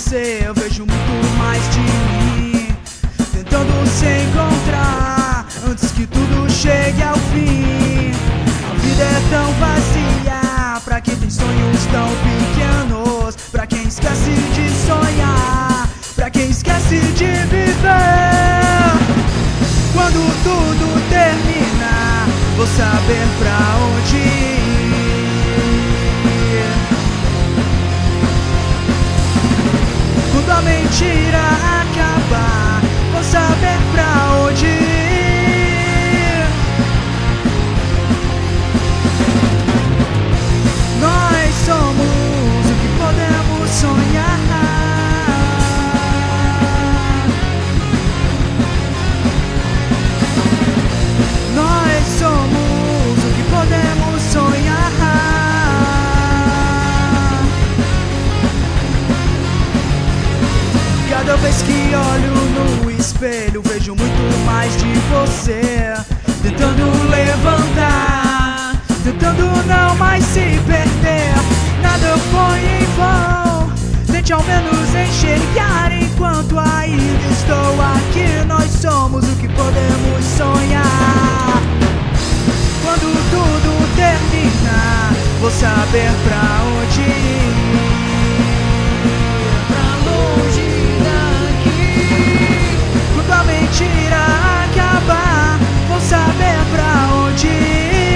você eu vejo muito mais de mim, tentando se encontrar antes que tudo chegue ao fim. A vida é tão vazia pra quem tem sonhos tão pequenos, pra quem esquece de sonhar, pra quem esquece de viver. Quando tudo terminar, vou saber pra onde ir. Quando a mentira acabar, vou saber pra onde ir. Nós somos o que podemos sonhar. Nós somos o que podemos sonhar. Cada vez que olho no espelho, vejo muito mais de você, tentando levantar, tentando não mais se perder. Nada foi em vão, tente ao menos enxergar enquanto ainda estou aqui. Nós somos o que podemos sonhar. Quando tudo terminar, vou saber pra onde ir. Pra longe daqui. Quando a mentira acabar, vou saber pra onde ir.